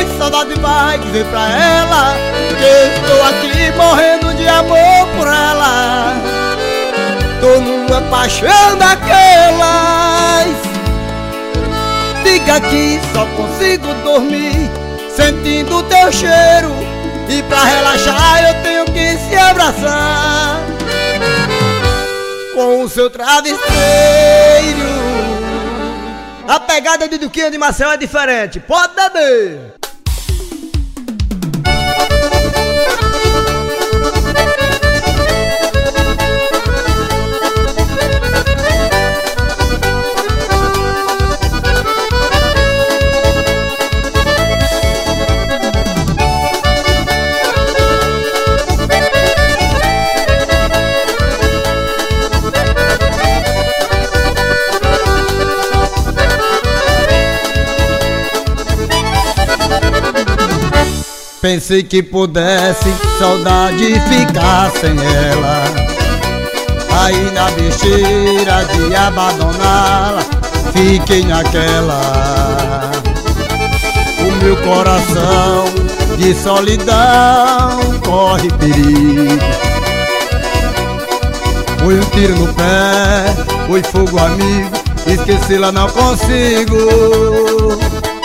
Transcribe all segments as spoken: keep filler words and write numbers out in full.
Vai, saudade, vai dizer pra ela que estou aqui morrendo de amor por ela. Tô numa paixão daquelas. Diga que só consigo dormir sentindo teu cheiro, e pra relaxar eu tenho que se abraçar com o seu travesseiro. A pegada de Duquinha de Maceió é diferente, pode beber! Pensei que pudesse saudade ficar sem ela, aí na besteira de abandoná-la, fiquei naquela. O meu coração de solidão corre perigo. Foi um tiro no pé, foi fogo amigo, esquecê-la não consigo.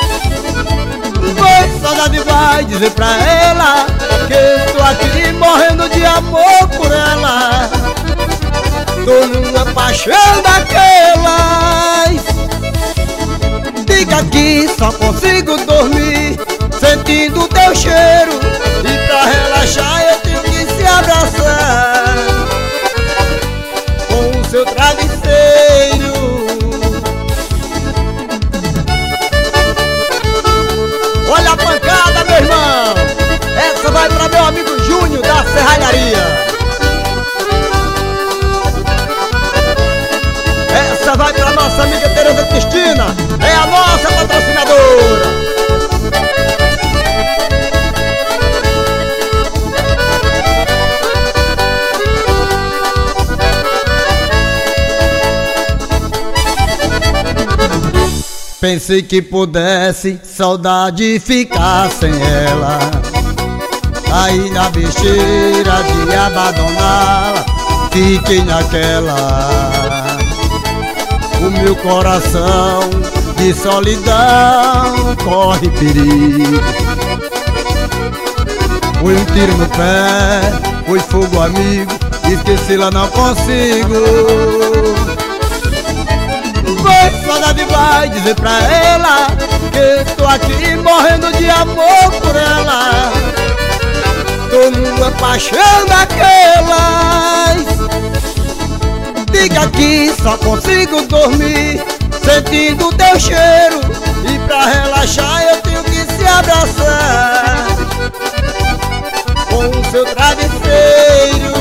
Vai, saudade, vai dizer pra ela que estou aqui morrendo de amor por ela. Tô numa paixão daquelas. Diga que só consigo dormir sentindo teu cheiro, e pra relaxar eu tenho que se abraçar com o seu travesseiro. Olha a pancada, meu irmão! Essa vai pra meu amigo Júnior da Serralharia. Essa vai pra nossa amiga Tereza Cristina, é a nossa patrocinadora. Pensei que pudesse saudade ficar sem ela, aí na besteira de abandoná-la, fiquei naquela. O meu coração de solidão corre perigo. Foi um tiro no pé, foi fogo amigo, esquecê-la não consigo. Vai, saudade, vai dizer pra ela que estou aqui morrendo de amor por ela. Tô numa paixão daquelas. Diga que só consigo dormir sentindo teu cheiro, e pra relaxar eu tenho que se abraçar com o seu travesseiro.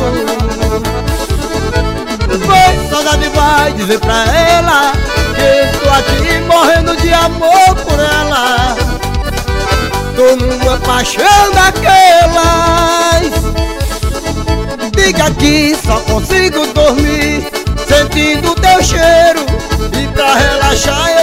Vai, saudade, vai dizer pra ela que estou aqui morrendo de amor por ela. Tô numa paixão daquelas. Diga que só consigo dormir sentindo teu cheiro, e pra relaxar